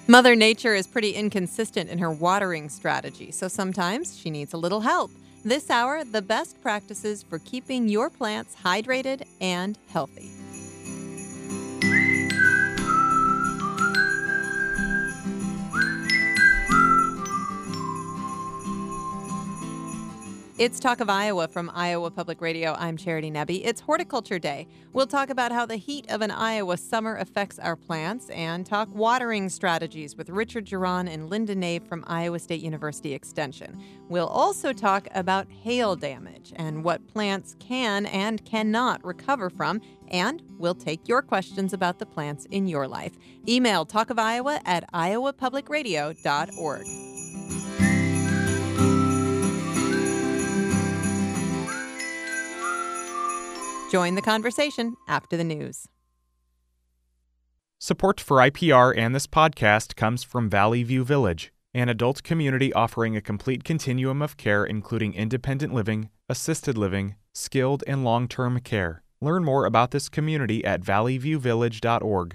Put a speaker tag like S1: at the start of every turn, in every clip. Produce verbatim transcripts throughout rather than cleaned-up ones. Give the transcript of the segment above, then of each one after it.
S1: Mother Nature is pretty inconsistent in her watering strategy, so sometimes she needs a little help. This hour, the best practices for keeping your plants hydrated and healthy. It's Talk of Iowa from Iowa Public Radio. I'm Charity Nebbe. It's Horticulture Day. We'll talk about how the heat of an Iowa summer affects our plants and talk watering strategies with Richard Geron and Linda Nave from Iowa State University Extension. We'll also talk about hail damage and what plants can and cannot recover from, and we'll take your questions about the plants in your life. Email talkofiowa at iowa public radio dot org. Join the conversation after the news.
S2: Support for I P R and this podcast comes from Valley View Village, an adult community offering a complete continuum of care including independent living, assisted living, skilled and long-term care. Learn more about this community at valley view village dot org.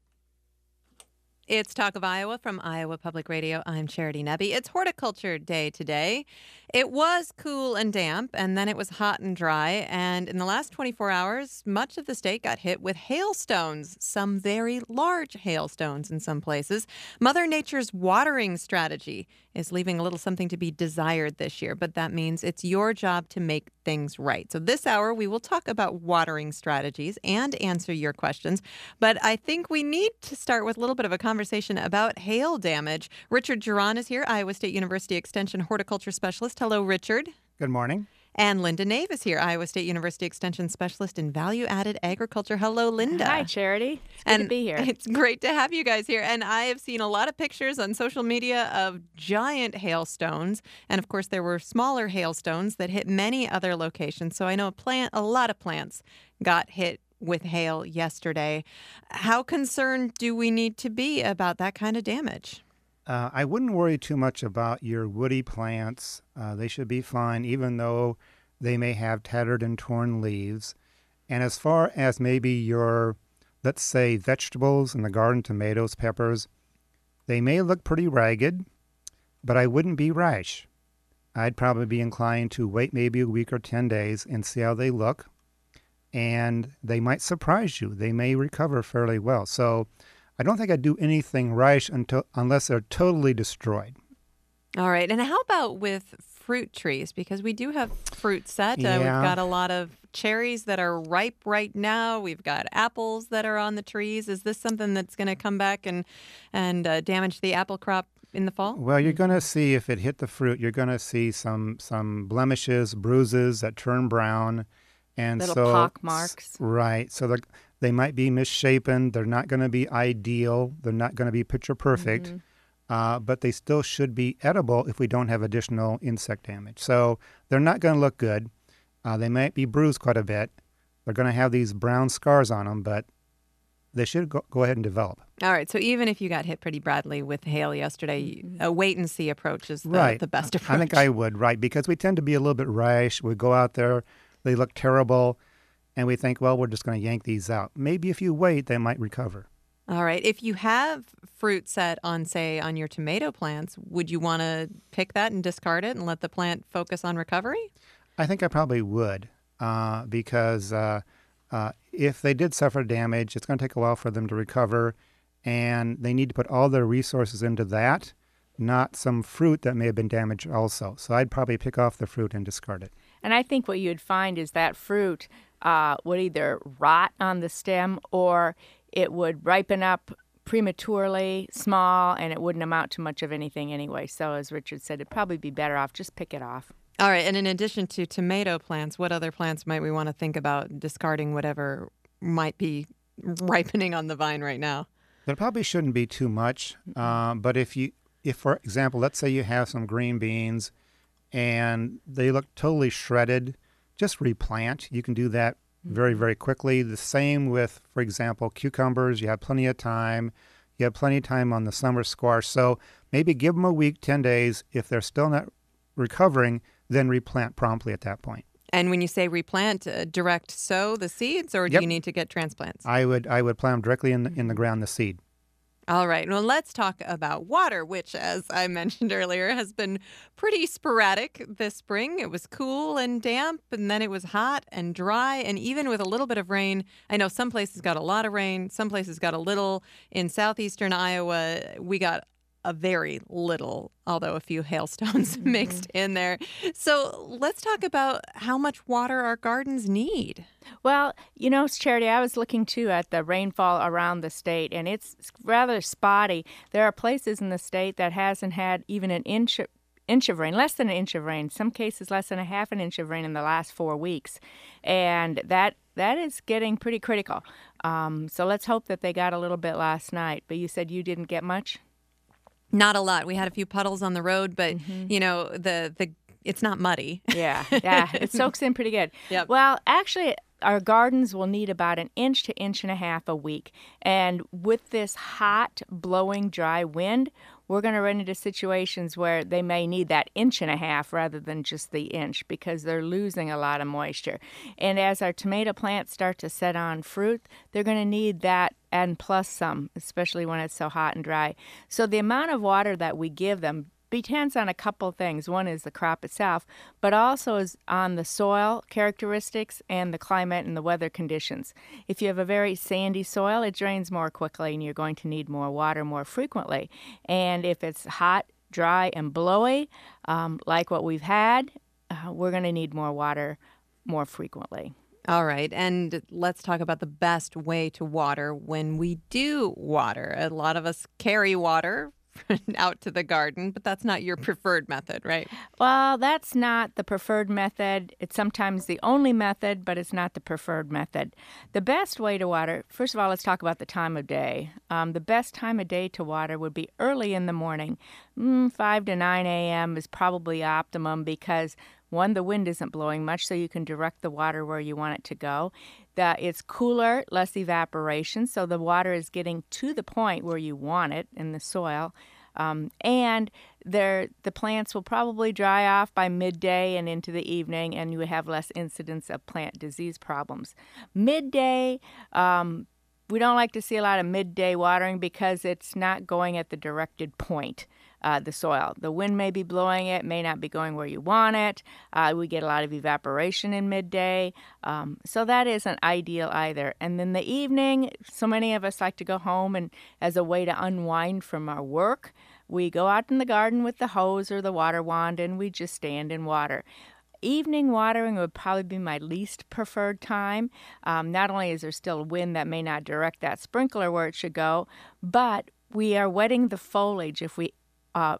S1: It's Talk of Iowa from Iowa Public Radio. I'm Charity Nebbe. It's Horticulture Day today. It was cool and damp, and then it was hot and dry. And in the last twenty-four hours, much of the state got hit with hailstones, some very large hailstones in some places. Mother Nature's watering strategy is leaving a little something to be desired this year, but that means it's your job to make things right. So this hour, we will talk about watering strategies and answer your questions. But I think we need to start with a little bit of a conversation about hail damage. Richard Geron is here, Iowa State University Extension horticulture specialist. Hello, Richard.
S3: Good morning.
S1: And Linda Nave is here, Iowa State University Extension Specialist in Value-Added Agriculture. Hello, Linda.
S4: Hi, Charity. It's good
S1: and
S4: to be here.
S1: It's great to have you guys here. And I have seen a lot of pictures on social media of giant hailstones. And, of course, there were smaller hailstones that hit many other locations. So I know a plant, a lot of plants got hit with hail yesterday. How concerned do we need to be about that kind of damage?
S3: Uh, I wouldn't worry too much about your woody plants. Uh, they should be fine, even though they may have tattered and torn leaves. And as far as maybe your, let's say, vegetables in the garden, tomatoes, peppers, they may look pretty ragged, but I wouldn't be rash. I'd probably be inclined to wait maybe a week or ten days and see how they look. And they might surprise you. They may recover fairly well. So I don't think I'd do anything rash until unless they're totally destroyed.
S1: All right. And how about with fruit trees? Because we do have fruit set.
S3: Yeah.
S1: Uh, we've got a lot of cherries that are ripe right now. We've got apples that are on the trees. Is this something that's going to come back and, and uh, damage the apple crop in the fall?
S3: Well, you're going to see, if it hit the fruit, you're going to see some some blemishes, bruises that turn brown. And
S4: Little
S3: so,
S4: pock marks.
S3: Right. So they might be misshapen. They're not going to be ideal. They're not going to be picture perfect. Mm-hmm. Uh, but they still should be edible if we don't have additional insect damage. So they're not going to look good. Uh, they might be bruised quite a bit. They're going to have these brown scars on them, but they should go, go ahead and develop.
S1: All right. So even if you got hit pretty badly with hail yesterday, a wait-and-see approach is the,
S3: right.
S1: the best approach.
S3: I think I would, right, because we tend to be a little bit rash. We go out there, they look terrible, and we think, well, we're just going to yank these out. Maybe if you wait, they might recover.
S1: All right. If you have fruit set on, say, on your tomato plants, would you want to pick that and discard it and let the plant focus on recovery?
S3: I think I probably would uh, because uh, uh, if they did suffer damage, it's going to take a while for them to recover, and they need to put all their resources into that, not some fruit that may have been damaged also. So I'd probably pick off the fruit and discard it.
S4: And I think what you'd find is that fruit uh, would either rot on the stem or it would ripen up prematurely, small, and it wouldn't amount to much of anything anyway. So as Richard said, it'd probably be better off just pick it off.
S1: All right. And in addition to tomato plants, what other plants might we want to think about discarding whatever might be ripening on the vine right now?
S3: There probably shouldn't be too much. Uh, but if you, if for example, let's say you have some green beans and they look totally shredded, just replant. You can do that very, very quickly. The same with, for example, cucumbers. You have plenty of time. You have plenty of time on the summer squash. So maybe give them a week, ten days. If they're still not recovering, then replant promptly at that point.
S1: And when you say replant, uh, direct sow the seeds, or do
S3: Yep.
S1: you need to get transplants?
S3: I would I would plant them directly in the, in the ground, the seed.
S1: All right. Well, let's talk about water, which, as I mentioned earlier, has been pretty sporadic this spring. It was cool and damp, and then it was hot and dry, and even with a little bit of rain. I know some places got a lot of rain, some places got a little. In southeastern Iowa, we got a very little, although a few hailstones
S4: Mm-hmm.
S1: mixed in there. So let's talk about how much water our gardens need.
S4: Well, you know, Charity, I was looking too at the rainfall around the state, and it's rather spotty. There are places in the state that hasn't had even an inch of, inch of rain, less than an inch of rain. Some cases less than a half an inch of rain in the last four weeks, and that that is getting pretty critical. Um, so let's hope that they got a little bit last night. But you said you didn't get much.
S1: Not a lot. We had a few puddles on the road, but
S4: Mm-hmm.
S1: you know, the the it's not muddy.
S4: Yeah, yeah, it soaks in pretty good.
S1: Yep.
S4: Well, actually, our gardens will need about an inch to inch and a half a week. And with this hot, blowing, dry wind, we're going to run into situations where they may need that inch and a half rather than just the inch because they're losing a lot of moisture. And as our tomato plants start to set on fruit, they're going to need that and plus some, especially when it's so hot and dry. So the amount of water that we give them depends on a couple things. One is the crop itself, but also is on the soil characteristics and the climate and the weather conditions. If you have a very sandy soil, it drains more quickly and you're going to need more water more frequently. And if it's hot, dry, and blowy, um, like what we've had, uh, we're going to need more water more frequently.
S1: All right. And let's talk about the best way to water when we do water. A lot of us carry water out to the garden, but that's not your preferred method, right?
S4: Well, that's not the preferred method. It's sometimes the only method, but it's not the preferred method. The best way to water, first of all, let's talk about the time of day. Um, the best time of day to water would be early in the morning. Mm, five to nine a.m. is probably optimum because, one, the wind isn't blowing much, so you can direct the water where you want it to go. That it's cooler, less evaporation, so the water is getting to the point where you want it in the soil. Um, and there, the plants will probably dry off by midday and into the evening, and you would have less incidence of plant disease problems. Midday, um, we don't like to see a lot of midday watering because it's not going at the directed point. Uh, the soil. The wind may be blowing it, may not be going where you want it. Uh, we get a lot of evaporation in midday. Um, so that isn't ideal either. And then the evening, so many of us like to go home and as a way to unwind from our work, we go out in the garden with the hose or the water wand and we just stand in water. Evening watering would probably be my least preferred time. Um, not only is there still wind that may not direct that sprinkler where it should go, but we are wetting the foliage if we Uh,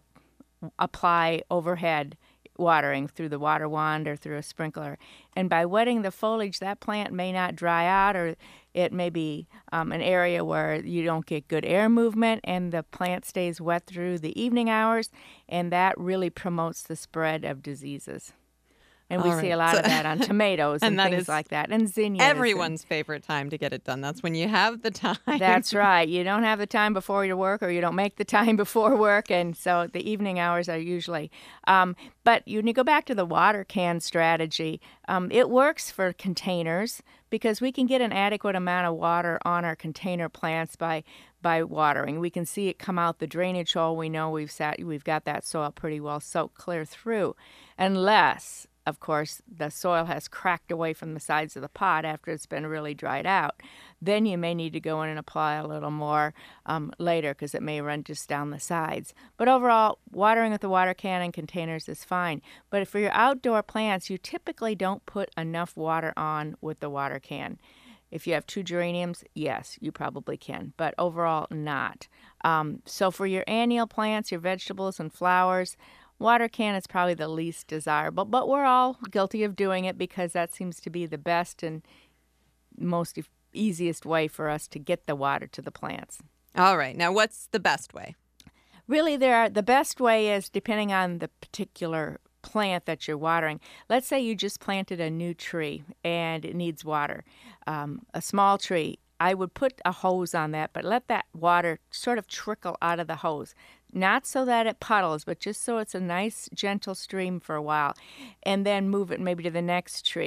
S4: apply overhead watering through the water wand or through a sprinkler. And by wetting the foliage, that plant may not dry out, or it may be um, an area where you don't get good air movement and the plant stays wet through the evening hours, and that really promotes the spread of diseases. And we
S1: All
S4: see
S1: right.
S4: a lot
S1: So-
S4: of that on tomatoes and,
S1: And that
S4: things
S1: is
S4: like that, and zinnias. and-
S1: Everyone's favorite time to get it done. That's when you have the time.
S4: That's right. You don't have the time before your work, or you don't make the time before work, and so the evening hours are usually. Um, but when you go back to the water can strategy, um, it works for containers because we can get an adequate amount of water on our container plants by by watering. We can see it come out the drainage hole. We know we've sat, we've got that soil pretty well soaked clear through, unless, of course, the soil has cracked away from the sides of the pot after it's been really dried out. Then you may need to go in and apply a little more um, later because it may run just down the sides. But overall, watering with the water can and containers is fine. But for your outdoor plants, you typically don't put enough water on with the water can. If you have two geraniums, yes, you probably can, but overall, not. Um, so for your annual plants, your vegetables and flowers, water can is probably the least desirable, but we're all guilty of doing it because that seems to be the best and most e- easiest way for us to get the water to the plants.
S1: All right. Now, what's the best way?
S4: Really, there are, the best way is depending on the particular plant that you're watering. Let's say you just planted a new tree and it needs water, um, a small tree. I would put a hose on that, but let that water sort of trickle out of the hose. Not so that it puddles, but just so it's a nice, gentle stream for a while. And then move it maybe to the next tree.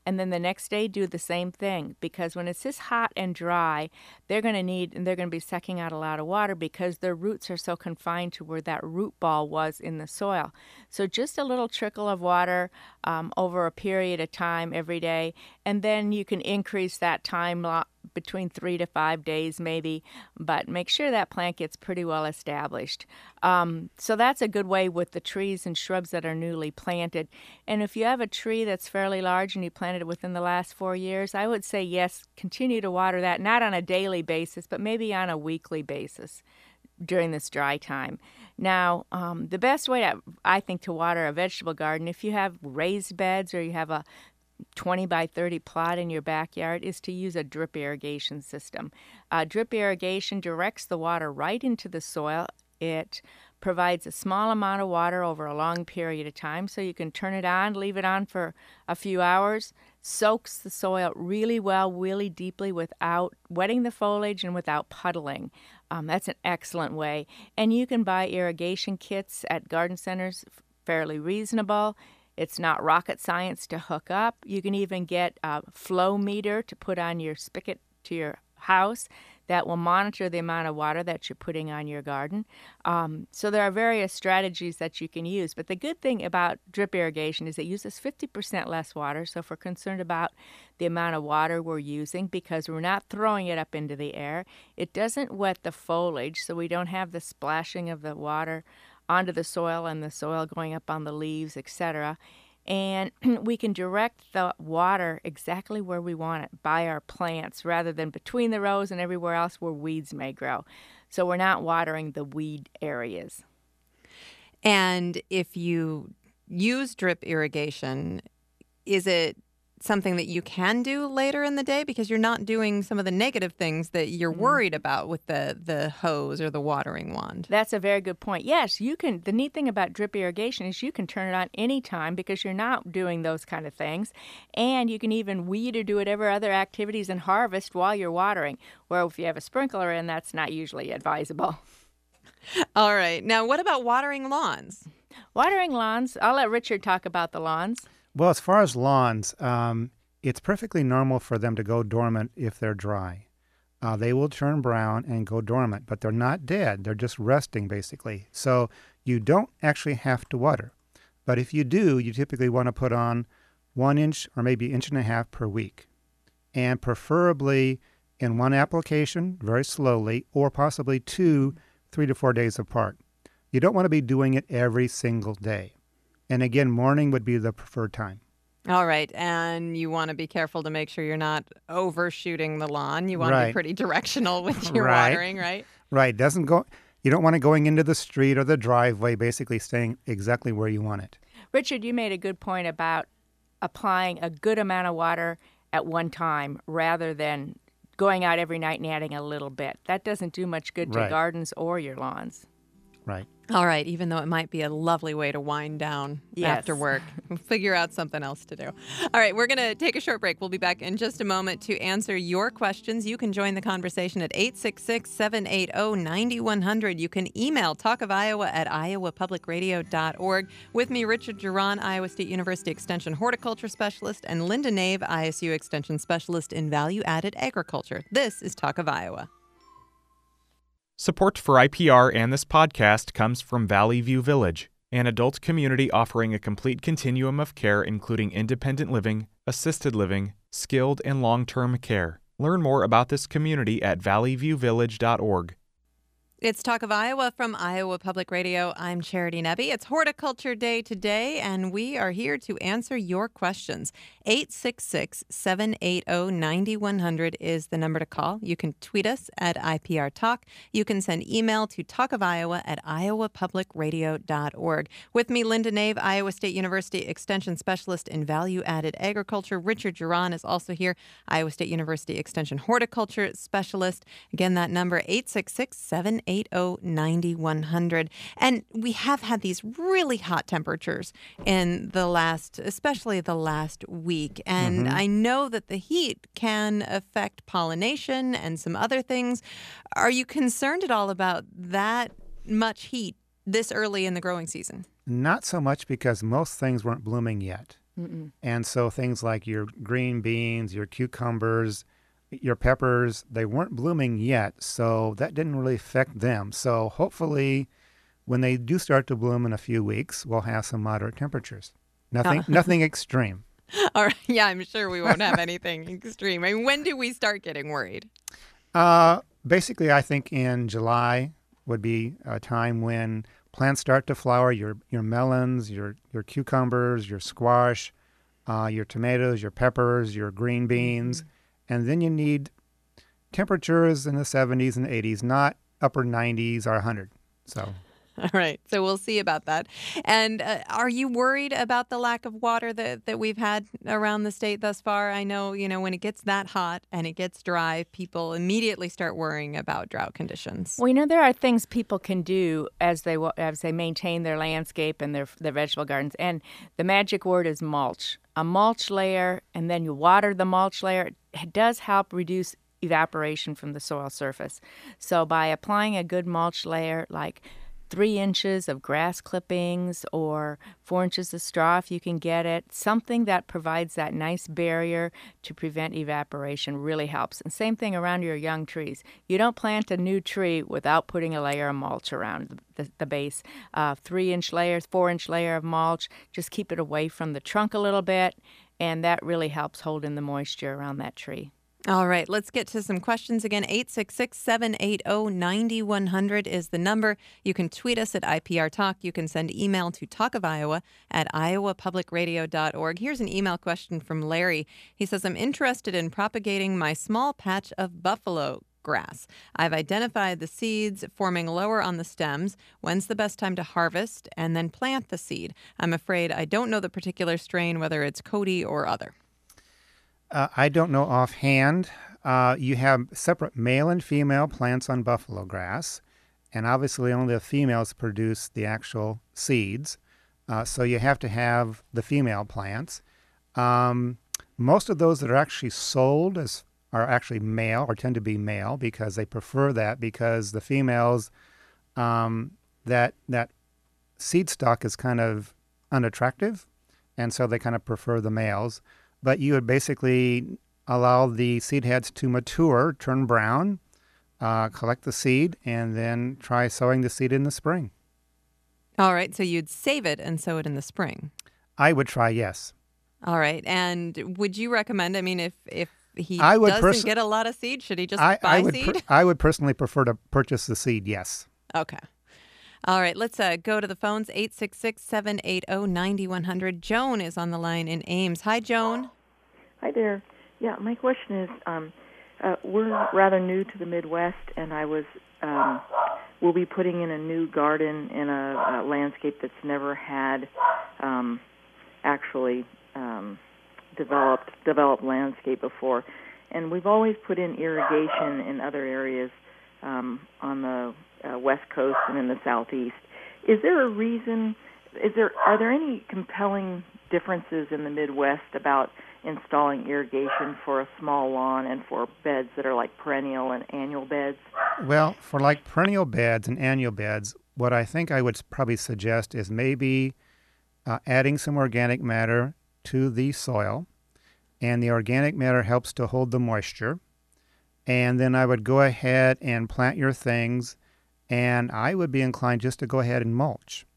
S4: and then the next day do the same thing, because when it's this hot and dry, they're going to need, and they're going to be sucking out a lot of water because their roots are so confined to where that root ball was in the soil. So just a little trickle of water um, over a period of time every day, and then you can increase that time lo- between three to five days maybe, but make sure that plant gets pretty well established. Um, so that's a good way with the trees and shrubs that are newly planted. And if you have a tree that's fairly large and you planted it within the last four years, I would say yes, continue to water that, not on a daily basis, but maybe on a weekly basis during this dry time. Now, um, the best way, to, I think, to water a vegetable garden, if you have raised beds or you have a twenty by thirty plot in your backyard, is to use a drip irrigation system. Uh, drip irrigation directs the water right into the soil. It provides a small amount of water over a long period of time, so you can turn it on, leave it on for a few hours, soaks the soil really well, really deeply without wetting the foliage and without puddling. Um, that's an excellent way. And you can buy irrigation kits at garden centers, fairly reasonable. It's not rocket science to hook up. You can even get a flow meter to put on your spigot to your house that will monitor the amount of water that you're putting on your garden. Um, so there are various strategies that you can use. But the good thing about drip irrigation is it uses fifty percent less water. So if we're concerned about the amount of water we're using, because we're not throwing it up into the air, it doesn't wet the foliage, so we don't have the splashing of the water onto the soil and the soil going up on the leaves, et cetera. And we can direct the water exactly where we want it by our plants rather than between the rows and everywhere else where weeds may grow. So we're not watering the weed areas.
S1: And if you use drip irrigation, is it something that you can do later in the day because you're not doing some of the negative things that you're
S4: Mm.
S1: worried about with the, the hose or the watering wand?
S4: That's a very good point. Yes, you can. The neat thing about drip irrigation is you can turn it on anytime because you're not doing those kind of things. And you can even weed or do whatever other activities and harvest while you're watering. Where if you have a sprinkler in, that's not usually advisable.
S1: All right. Now, what about watering lawns?
S4: Watering lawns, I'll let Richard talk about the lawns.
S3: Well, as far as lawns, um, it's perfectly normal for them to go dormant if they're dry. Uh, they will turn brown and go dormant, but they're not dead. They're just resting, basically. So you don't actually have to water. But if you do, you typically want to put on one inch or maybe inch and a half per week. And preferably in one application, very slowly, or possibly two, three to four days apart. You don't want to be doing it every single day. And again, morning would be the preferred time.
S1: All right. And you want to be careful to make sure you're not overshooting the lawn. You want to
S3: Right.
S1: be pretty directional with your
S3: Right.
S1: watering, right?
S3: Right. Doesn't go. You don't want it going into the street or the driveway, basically staying exactly where you want it.
S4: Richard, you made a good point about applying a good amount of water at one time rather than going out every night and adding a little bit. That doesn't do much good to
S3: Right.
S4: gardens or your lawns.
S3: Right.
S1: All right, even though it might be a lovely way to wind down
S4: Yes.
S1: after work. We'll figure out something else to do. All right, we're going to take a short break. We'll be back in just a moment to answer your questions. You can join the conversation at eight six six, seven eight zero, nine one zero zero. You can email talk of iowa at iowa public radio dot org. With me, Richard Duran, Iowa State University Extension Horticulture Specialist, and Linda Nave, I S U Extension Specialist in Value-Added Agriculture. This is Talk of Iowa.
S2: Support for I P R and this podcast comes from Valley View Village, an adult community offering a complete continuum of care including independent living, assisted living, skilled and long-term care. Learn more about this community at valley view village dot org.
S1: It's Talk of Iowa from Iowa Public Radio. I'm Charity Nebbe. It's Horticulture Day today, and we are here to answer your questions. eight six six, seven eight zero, nine one zero zero is the number to call. You can tweet us at I P R Talk. You can send email to talkofiowa at iowa public radio dot org. With me, Linda Nave, Iowa State University Extension Specialist in Value-Added Agriculture. Richard Duran is also here, Iowa State University Extension Horticulture Specialist. Again, that number, eight six six, seven eight zero, nine one zero zero. And we have had these really hot temperatures in the last, especially the last week. And
S3: Mhm.
S1: I know that the heat can affect pollination and some other things. Are you concerned at all about that much heat this early in the growing season?
S3: Not so much because most things weren't blooming yet.
S4: Mm-mm.
S3: And so things like your green beans, your cucumbers, your peppers, they weren't blooming yet, so that didn't really affect them. So hopefully when they do start to bloom in a few weeks, we'll have some moderate temperatures. Nothing,
S1: Uh.
S3: nothing extreme.
S1: All right. Yeah, I'm sure we won't have anything extreme. I mean, when do we start getting worried?
S3: Uh, basically, I think in July would be a time when plants start to flower. Your your melons, your your cucumbers, your squash, uh, your tomatoes, your peppers, your green beans, mm-hmm. and then you need temperatures in the seventies and eighties, not upper nineties or one hundred. So.
S1: All right. So we'll see about that. And uh, are you worried about the lack of water that, that we've had around the state thus far? I know, you know, when it gets that hot and it gets dry, people immediately start worrying about drought conditions.
S4: Well, you know, there are things people can do as they as they maintain their landscape and their their vegetable gardens. And the magic word is mulch. A mulch layer, and then you water the mulch layer. It does help reduce evaporation from the soil surface. So by applying a good mulch layer, like three inches of grass clippings or four inches of straw if you can get it. Something that provides that nice barrier to prevent evaporation really helps. And same thing around your young trees. You don't plant a new tree without putting a layer of mulch around the, the base. Uh, three-inch layers, four-inch layer of mulch. Just keep it away from the trunk a little bit, and that really helps hold in the moisture around that tree.
S1: All right, let's get to some questions again. eight six six, seven eight zero, nine one zero zero is the number. You can tweet us at I P R Talk. You can send email to talkofiowa at iowa public radio dot org. Here's an email question from Larry. He says, I'm interested in propagating my small patch of buffalo grass. I've identified the seeds forming lower on the stems. When's the best time to harvest and then plant the seed? I'm afraid I don't know the particular strain, whether it's Cody or other.
S3: Uh, I don't know offhand. Uh, you have separate male and female plants on buffalo grass, and obviously only the females produce the actual seeds. Uh, so you have to have the female plants. Um, most of those that are actually sold as are actually male or tend to be male because they prefer that because the females, um, that that seed stock is kind of unattractive, and so they kind of prefer the males. But you would basically allow the seed heads to mature, turn brown, uh, collect the seed, and then try sowing the seed in the spring.
S1: All right, so you'd save it and sow it in the spring.
S3: I would try, yes.
S1: All right, and would you recommend, I mean, if, if he
S3: I would
S1: doesn't
S3: pers-
S1: get a lot of seed, should he just
S3: I,
S1: buy
S3: I would
S1: seed?
S3: Per- I would personally prefer to purchase the seed, yes.
S1: Okay. All right, let's uh, go to the phones, eight six six, seven eight zero, nine one zero zero. Joan is on the line in Ames. Hi, Joan.
S5: Hi there. Yeah, my question is, um, uh, we're rather new to the Midwest, and I was, um, we'll be putting in a new garden in a, a landscape that's never had um, actually um, developed developed landscape before. And we've always put in irrigation in other areas um, on the uh, West Coast and in the Southeast. Is there a reason, is there are there any compelling differences in the Midwest about installing irrigation for a small lawn and for beds that are like perennial and annual beds?
S3: Well, for like perennial beds and annual beds, what I think I would probably suggest is maybe uh, adding some organic matter to the soil, and the organic matter helps to hold the moisture. And then I would go ahead and plant your things, and I would be inclined just to go ahead and mulch.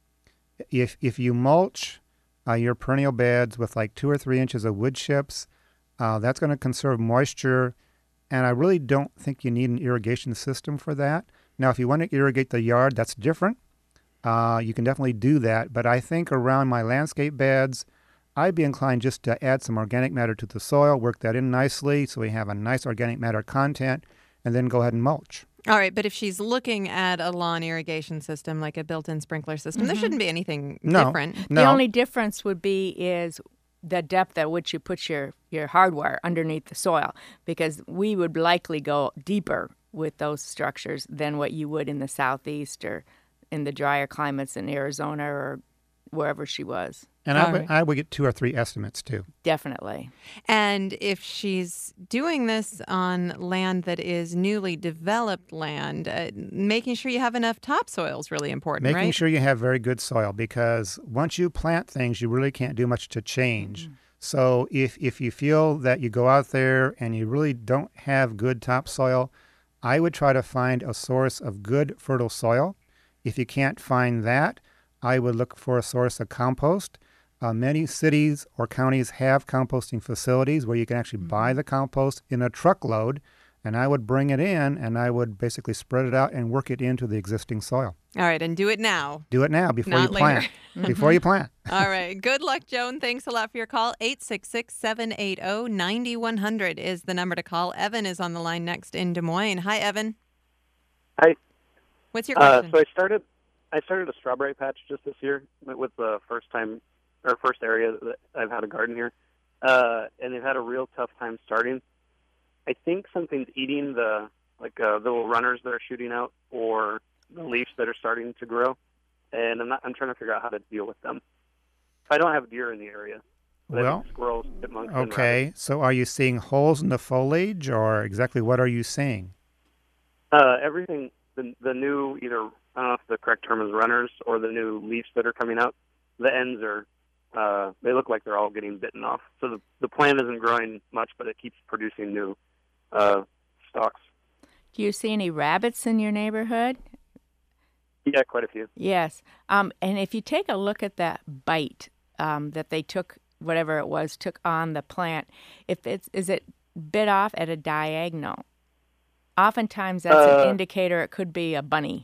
S3: If if you mulch Uh, your perennial beds with like two or three inches of wood chips, uh, that's going to conserve moisture, and I really don't think you need an irrigation system for that. Now, if you want to irrigate the yard, that's different. Uh, you can definitely do that, but I think around my landscape beds, I'd be inclined just to add some organic matter to the soil, work that in nicely so we have a nice organic matter content, and then go ahead and mulch.
S1: All right, but if she's looking at a lawn irrigation system, like a built-in sprinkler system, mm-hmm. there shouldn't be anything
S3: no,
S1: different.
S3: No.
S4: The only difference would be is the depth at which you put your, your hardware underneath the soil, because we would likely go deeper with those structures than what you would in the Southeast or in the drier climates in Arizona or wherever she was.
S3: And
S1: All
S3: I would,
S1: right.
S3: I would get two or three estimates too.
S4: Definitely.
S1: And if she's doing this on land that is newly developed land, uh, making sure you have enough topsoil is really important,
S3: Making
S1: right?
S3: sure you have very good soil, because once you plant things, you really can't do much to change.
S1: Mm-hmm.
S3: So if, if you feel that you go out there and you really don't have good topsoil, I would try to find a source of good fertile soil. If you can't find that, I would look for a source of compost. Uh, many cities or counties have composting facilities where you can actually
S1: Mm-hmm.
S3: buy the compost in a truckload, and I would bring it in and I would basically spread it out and work it into the existing soil.
S1: All right, and do it now.
S3: Do it now before
S1: Not
S3: you
S1: later.
S3: plant. Before you plant.
S1: All right. Good luck, Joan. Thanks a lot for your call. eight six six, seven eight zero, nine one zero zero is the number to call. Evan is on the line next in Des Moines. Hi, Evan.
S6: Hi.
S1: What's your
S6: Uh,
S1: question?
S6: so I started, I started a strawberry patch just this year with the first time, or first area that I've had a garden here, uh, and they've had a real tough time starting. I think something's eating the like uh, the little runners that are shooting out, or the leaves that are starting to grow, and I'm not. I'm trying to figure out how to deal with them. I don't have deer in the area. But I
S3: Well,
S6: have squirrels, chipmunks, and rabbits.
S3: Okay, so are you seeing holes in the foliage, or exactly what are you seeing?
S6: Uh, everything, the the new either I don't know if the correct term is runners or the new leaves that are coming out. The ends are uh, they look like they're all getting bitten off. So the the plant isn't growing much, but it keeps producing new uh, stalks.
S4: Do you see any rabbits in your neighborhood?
S6: Yeah, quite a few.
S4: Yes. Um, and if you take a look at that bite um, that they took, whatever it was, took on the plant, if it's is it bit off at a diagonal? Oftentimes that's
S6: Uh,
S4: an indicator it could be a bunny.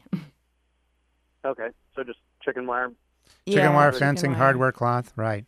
S6: Okay, so just chicken wire.
S3: Chicken
S4: Yeah,
S3: wire
S4: chicken
S3: fencing,
S4: wire.
S3: hardware cloth, right.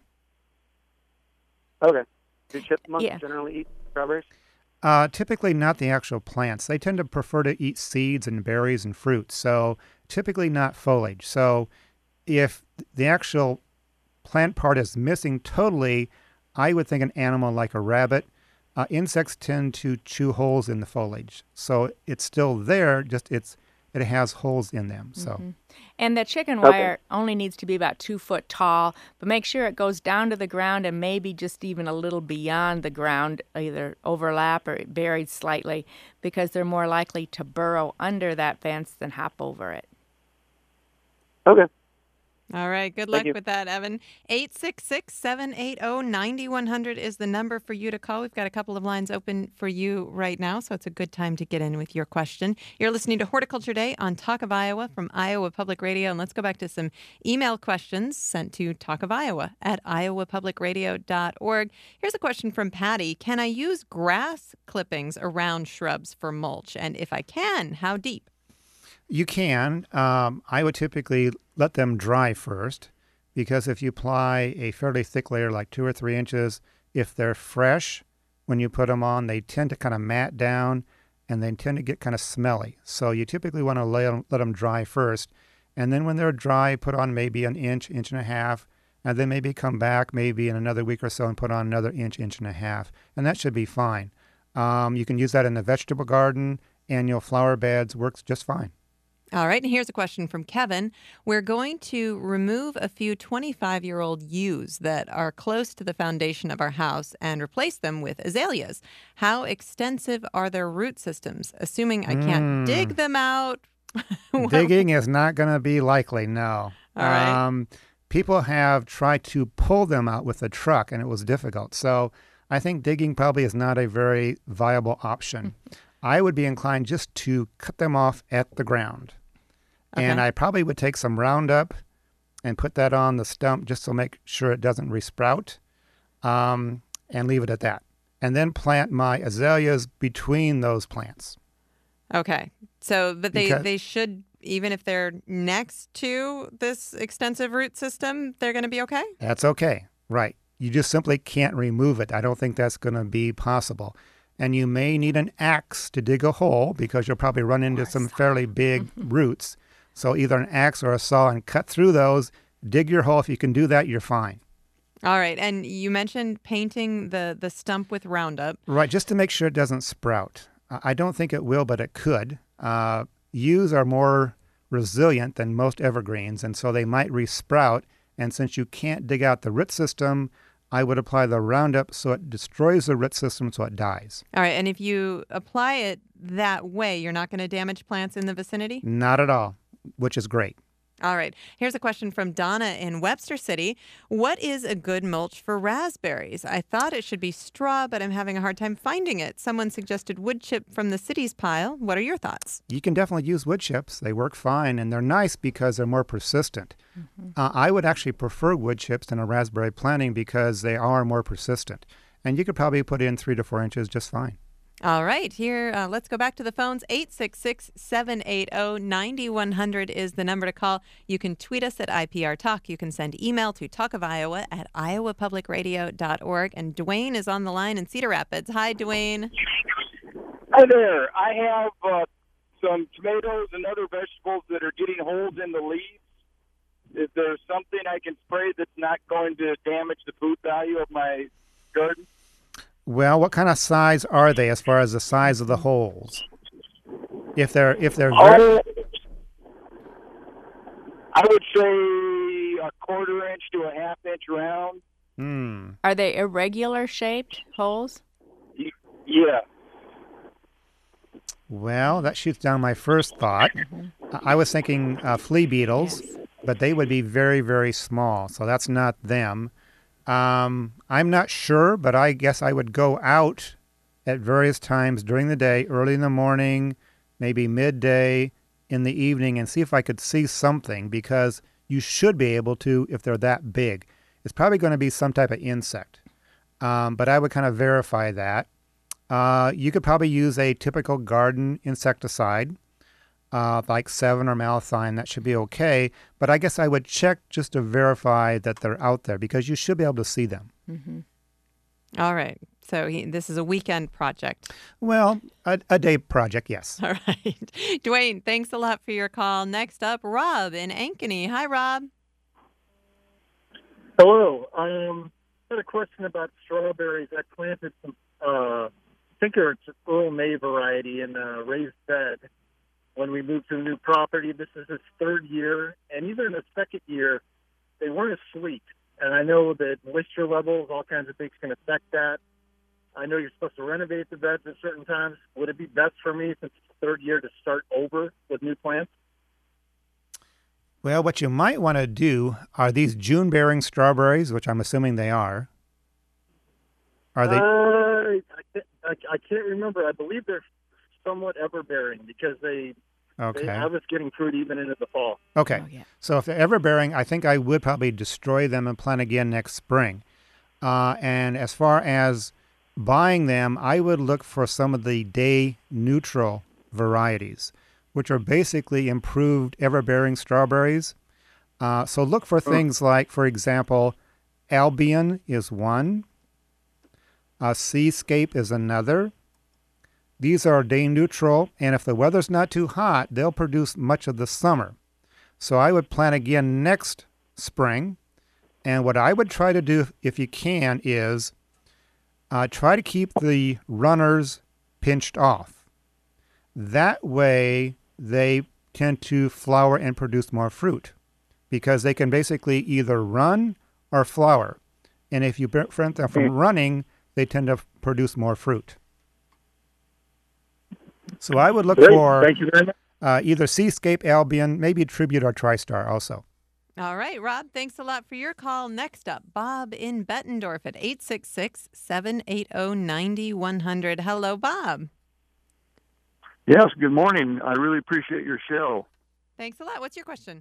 S6: Okay. Do chipmunks
S4: Yeah.
S6: generally eat strawberries?
S3: Uh, typically not the actual plants. They tend to prefer to eat seeds and berries and fruits, so typically not foliage. So if the actual plant part is missing totally, I would think an animal like a rabbit. Uh, insects tend to chew holes in the foliage, so it's still there, just it's it has holes in them. So
S4: And the chicken
S6: Okay.
S4: wire only needs to be about two foot tall, but make sure it goes down to the ground and maybe just even a little beyond the ground, either overlap or buried slightly, because they're more likely to burrow under that fence than hop over it.
S6: Okay.
S1: All right. Good luck
S6: you.
S1: with that, Evan. eight six six, seven eight zero, nine one zero zero is the number for you to call. We've got a couple of lines open for you right now, so it's a good time to get in with your question. You're listening to Horticulture Day on Talk of Iowa from Iowa Public Radio. And let's go back to some email questions sent to Talk of Iowa at iowa public radio dot org. Here's a question from Patty. Can I use grass clippings around shrubs for mulch? And if I can, how deep?
S3: you can. Um, I would typically let them dry first, because if you apply a fairly thick layer, like two or three inches, if they're fresh, when you put them on, they tend to kind of mat down and they tend to get kind of smelly. So you typically want to let them, let them dry first. And then when they're dry, put on maybe an inch, inch and a half, and then maybe come back maybe in another week or so and put on another inch, inch and a half. And that should be fine. Um, you can use that in the vegetable garden. Annual flower beds works just fine.
S1: All right, and here's a question from Kevin. We're going to remove a few twenty-five-year-old yews that are close to the foundation of our house and replace them with azaleas. How extensive are their root systems? Assuming I can't
S3: Mm.
S1: dig them out. Well,
S3: Digging is not going to be likely, no.
S1: All right.
S3: Um, people have tried to pull them out with a truck, and it was difficult. So I think digging probably is not a very viable option. I would be inclined just to cut them off at the ground. And
S1: Okay.
S3: I probably would take some Roundup and put that on the stump just to make sure it doesn't resprout, um, and leave it at that. And then plant my azaleas between those plants.
S1: Okay. So, but they,
S3: Because-
S1: they should, even if they're next to this extensive root system, they're going to be okay?
S3: That's okay. Right. You just simply can't remove it. I don't think that's going to be possible. And you may need an axe to dig a hole, because you'll probably run into some fairly big roots. So either an axe or a saw, and cut through those, dig your hole. If you can do that, you're fine.
S1: All right. And you mentioned painting the, the stump with Roundup.
S3: Right, just to make sure it doesn't sprout. I I don't think it will, but it could. Uh, yews are more resilient than most evergreens, and so they might resprout, And since you can't dig out the root system, I would apply the Roundup so it destroys the root system so it dies.
S1: All right. And if you apply it that way, you're not going to damage plants in the vicinity?
S3: Not at all, which is great.
S1: All right. Here's a question from Donna in Webster City. What is a good mulch for raspberries? I thought it should be straw, but I'm having a hard time finding it. Someone suggested wood chip from the city's pile. What are your thoughts?
S3: You can definitely use wood chips. They work fine, and they're nice because they're more persistent. Mm-hmm. Uh, I would actually prefer wood chips in a raspberry planting because they are more persistent. And you could probably put in three to four inches just fine.
S1: All right, here, uh, let's go back to the phones. eight six six, seven eight zero, nine one zero zero is the number to call. You can tweet us at I P R Talk. You can send email to talkofiowa at iowa public radio dot org. And Dwayne is on the line in Cedar Rapids. Hi, Dwayne.
S7: Hi there. I have uh, some tomatoes and other vegetables that are getting holes in the leaves. Is there something I can spray that's not going to damage the food value of my garden?
S3: Well, what kind of size are they as far as the size of the holes? If they're if they're
S7: very... I would say a quarter inch to a half inch round.
S3: Hmm.
S4: Are they irregular shaped holes?
S7: Yeah.
S3: Well, that shoots down my first thought. Mm-hmm. I was thinking uh, flea beetles, yes. But they would be very, very small, so that's not them. Um, I'm not sure, but I guess I would go out at various times during the day, early in the morning, maybe midday, in the evening, and see if I could see something, because you should be able to if they're that big. It's probably going to be some type of insect, um, but I would kind of verify that. Uh, you could probably use a typical garden insecticide, uh, like Sevin or Malathion. That should be okay. But I guess I would check just to verify that they're out there, because you should be able to see them.
S1: Mm-hmm. All right. So he, this is a weekend project.
S3: Well, a, a day project, yes.
S1: All right. Dwayne, thanks a lot for your call. Next up, Rob in Ankeny. Hi, Rob.
S8: Hello. Um, I had a question about strawberries. I planted some, uh, I think it's Earl May variety in a raised bed when we moved to a new property. This is its third year, and even in the second year, they weren't as sweet. And I know that moisture levels, all kinds of things can affect that. I know you're supposed to renovate the beds at certain times. Would it be best for me, since it's the third year, to start over with new plants?
S3: Well, what you might want to do are these June-bearing strawberries, which I'm assuming they are. Are they?
S8: Uh, I, can't, I, I can't remember. I believe they're somewhat ever-bearing, because they,
S3: okay.
S8: they I was getting fruit even into the fall.
S3: Okay.
S1: Oh, yeah.
S3: So if they're ever-bearing, I think I would probably destroy them and plant again next spring. Uh, and as far as buying them, I would look for some of the day-neutral varieties, which are basically improved ever-bearing strawberries. Uh, so look for things like, for example, Albion is one. Uh, Seascape is another. These are day-neutral, and if the weather's not too hot, they'll produce much of the summer. So I would plant again next spring. And what I would try to do, if you can, is uh, try to keep the runners pinched off. That way, they tend to flower and produce more fruit, because they can basically either run or flower. And if you prevent them from running, they tend to produce more fruit. So I would look
S8: Great.
S3: for
S8: Thank you very much.
S3: Uh, either Seascape, Albion, maybe Tribute or TriStar also.
S1: All right, Rob, thanks a lot for your call. Next up, Bob in Bettendorf at eight six six, seven eight zero, nine one zero zero. Hello, Bob.
S9: Yes, good morning. I really appreciate your show.
S1: Thanks a lot. What's your question?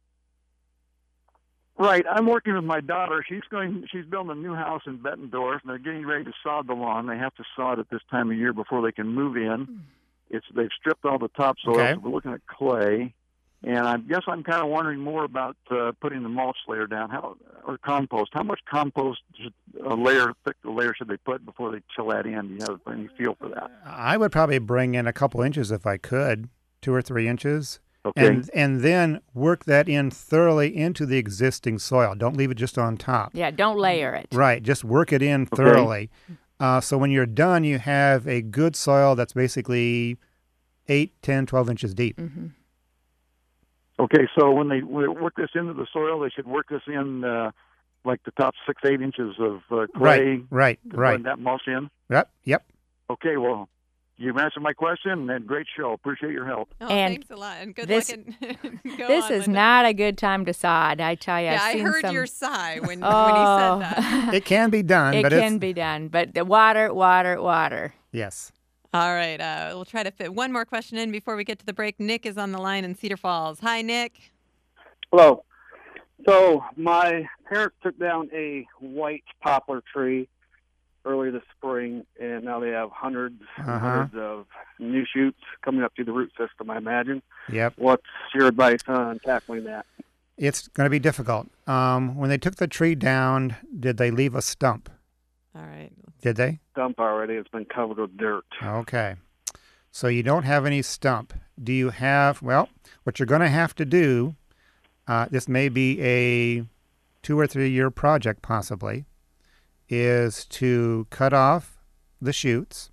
S9: Right, I'm working with my daughter. She's going. She's building a new house in Bettendorf, and they're getting ready to sod the lawn. They have to sod it this time of year before they can move in. Mm. It's they've stripped all the topsoil.
S3: Okay.
S9: So we're looking at clay, and I guess I'm kind of wondering more about uh, putting the mulch layer down, how or compost. How much compost should, a layer, thick the layer should they put before they chill that in? Do you have any feel for that?
S3: I would probably bring in a couple inches if I could, two or three inches.
S9: Okay.
S3: And and then work that in thoroughly into the existing soil. Don't leave it just on top.
S4: Yeah, don't layer it.
S3: Right, just work it in thoroughly. Okay. Uh, so when you're done, you have a good soil that's basically eight, ten, twelve inches deep.
S4: Mm-hmm.
S9: Okay, so when they, when they work this into the soil, they should work this in uh, like the top six, eight inches of uh, clay.
S3: Right, right,
S9: to
S3: right.
S9: blend that mulch in.
S3: Yep, yep.
S9: Okay, well, you've answered my question, and great show. Appreciate your help.
S1: Oh,
S4: And
S1: thanks a lot, and good
S4: this-
S1: luck. And go
S4: This
S1: on,
S4: is
S1: Linda.
S4: not a good time to sod, I tell you.
S1: Yeah,
S4: I've
S1: I
S4: seen
S1: heard
S4: some...
S1: your sigh when,
S4: oh.
S1: when he said that.
S3: It can be done,
S4: It
S3: but
S4: can
S3: it's
S4: be done, but the water, water, water.
S3: yes.
S1: All right, uh, we'll try to fit one more question in before we get to the break. Nick is on the line in Cedar Falls. Hi, Nick.
S6: Hello. So my parents took down a white poplar tree early this spring, and now they have hundreds and
S3: Uh-huh.
S6: hundreds of new shoots coming up through the root system, I imagine.
S3: Yep.
S6: What's your advice on tackling that?
S3: It's going to be difficult. Um, when they took the tree down, did they leave a stump?
S1: All right.
S3: Did they?
S6: Dump already. It's been covered with dirt.
S3: Okay. So you don't have any stump. Do you have, well, what you're going to have to do, uh, this may be a two or three year project possibly, is to cut off the shoots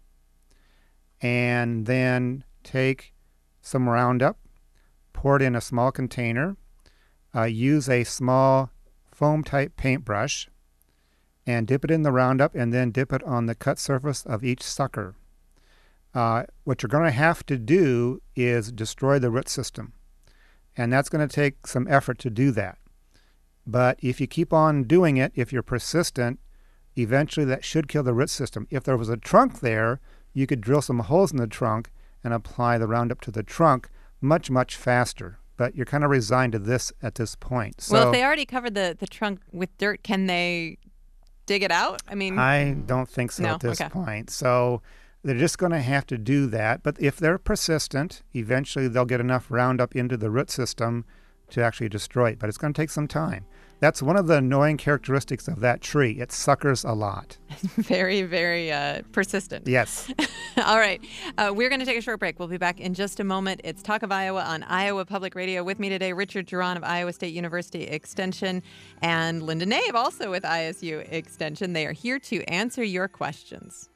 S3: and then take some Roundup, pour it in a small container, uh, use a small foam type paintbrush, and dip it in the Roundup and then dip it on the cut surface of each sucker. Uh, what you're going to have to do is destroy the root system. And that's going to take some effort to do that. But if you keep on doing it, if you're persistent, eventually that should kill the root system. If there was a trunk there, you could drill some holes in the trunk and apply the Roundup to the trunk much, much faster. But you're kind of resigned to this at this point. So
S1: Well, if they already covered the, the trunk with dirt, can they dig it out? I mean,
S3: I don't think so
S1: No?
S3: at this
S1: Okay.
S3: point. So they're just going to have to do that. But if they're persistent, eventually they'll get enough Roundup into the root system to actually destroy it. But it's going to take some time. That's one of the annoying characteristics of that tree. It suckers a lot.
S1: very, very uh, persistent.
S3: Yes.
S1: All right. Uh, we're going to take a short break. We'll be back in just a moment. It's Talk of Iowa on Iowa Public Radio. With me today, Richard Duran of Iowa State University Extension and Linda Nave, also with I S U Extension. They are here to answer your questions.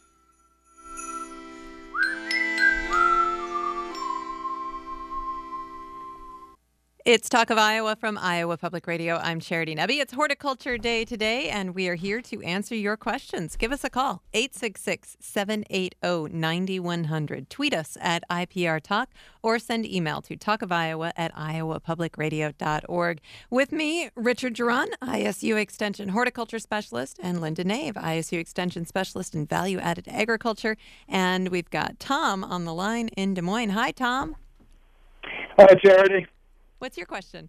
S1: It's Talk of Iowa from Iowa Public Radio. I'm Charity Nebbe. It's Horticulture Day today, and we are here to answer your questions. Give us a call, eight six six, seven eight zero, nine one zero zero. Tweet us at I P R Talk or send email to talkofiowa at iowa public radio dot org. With me, Richard Duran, I S U Extension Horticulture Specialist, and Linda Nave, I S U Extension Specialist in Value Added Agriculture. And we've got Tom on the line in Des Moines. Hi, Tom.
S10: Hi, Charity.
S1: What's your question?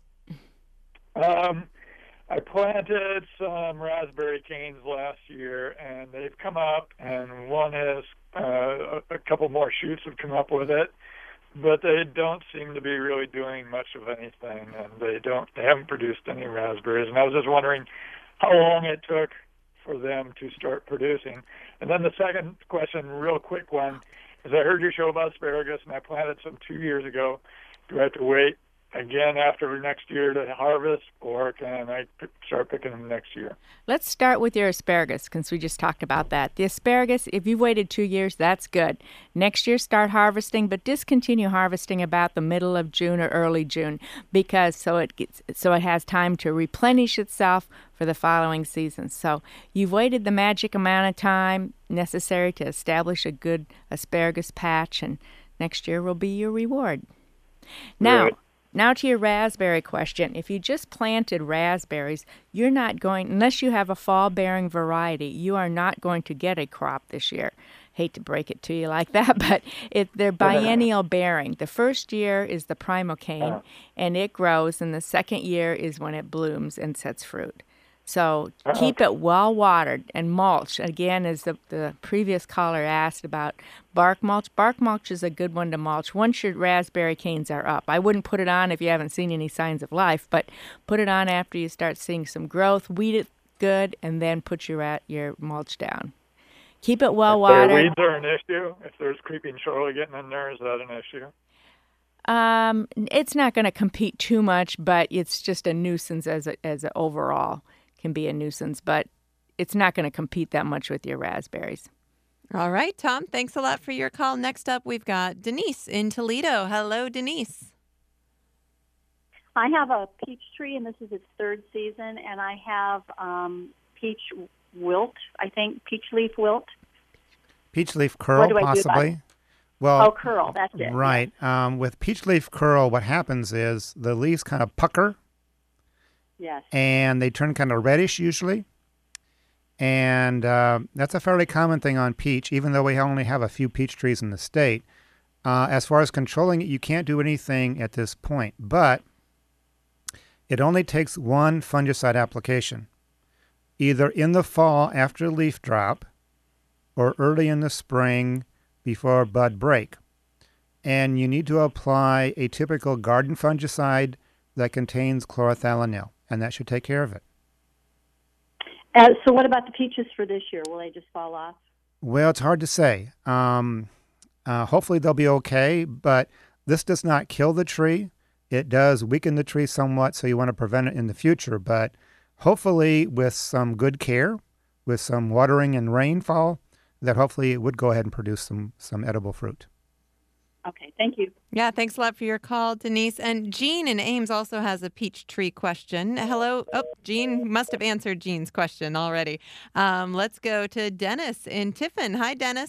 S10: Um, I planted some raspberry canes last year, and they've come up, and one has uh, a couple more shoots have come up with it, but they don't seem to be really doing much of anything, and they don't they haven't produced any raspberries. And I was just wondering how long it took for them to start producing. And then the second question, real quick one, is I heard your show about asparagus, and I planted some two years ago. Do I have to wait again after next year to harvest, or can I p- start picking them next year?
S4: Let's start with your asparagus, since we just talked about that. The asparagus, if you waited two years, that's good. Next year, start harvesting, but discontinue harvesting about the middle of June or early June, because so it gets so it has time to replenish itself for the following season. So you've waited the magic amount of time necessary to establish a good asparagus patch, and next year will be your reward. Now.
S10: Right.
S4: Now to your raspberry question. If you just planted raspberries, you're not going, unless you have a fall-bearing variety, you are not going to get a crop this year. Hate to break it to you like that, but it, they're biennial bearing. The first year is the primocane, and it grows, and the second year is when it blooms and sets fruit. So keep it well watered and mulch. Again, as the, the previous caller asked about bark mulch, bark mulch is a good one to mulch once your raspberry canes are up. I wouldn't put it on if you haven't seen any signs of life, but put it on after you start seeing some growth, weed it good, and then put your rat, your mulch down. Keep it well
S10: If there
S4: watered.
S10: weeds are an issue, if there's creeping Charlie getting in there, is that an issue?
S4: Um, it's not going to compete too much, but it's just a nuisance as a, as a overall. Can be a nuisance, but it's not going to compete that much with your raspberries.
S1: All right, Tom, thanks a lot for your call. Next up, we've got Denise in Toledo. Hello, Denise.
S11: I have a peach tree, and this is its third season, and I have um, peach wilt, I think, peach leaf wilt.
S3: Peach leaf curl,
S11: What do I do
S3: possibly.
S11: about it?
S3: Well,
S11: Oh, curl, that's it.
S3: right. Um, with peach leaf curl, what happens is the leaves kind of pucker,
S11: Yes.
S3: and they turn kind of reddish usually. And uh, that's a fairly common thing on peach, even though we only have a few peach trees in the state. Uh, as far as controlling it, you can't do anything at this point, but it only takes one fungicide application, either in the fall after leaf drop or early in the spring before bud break. And you need to apply a typical garden fungicide that contains chlorothalonil, and that should take care of it.
S11: Uh, so what about the peaches for this year? Will they just fall off?
S3: Well, it's hard to say. Um, uh, hopefully they'll be okay, but this does not kill the tree. It does weaken the tree somewhat, so you want to prevent it in the future. But hopefully with some good care, with some watering and rainfall, that hopefully it would go ahead and produce some, some edible fruit.
S11: Okay, thank you.
S1: Yeah, thanks a lot for your call, Denise. And Jean in Ames also has a peach tree question. Hello. Oh, Jean must have answered Jean's question already. Um, let's go to Dennis in Tiffin. Hi, Dennis.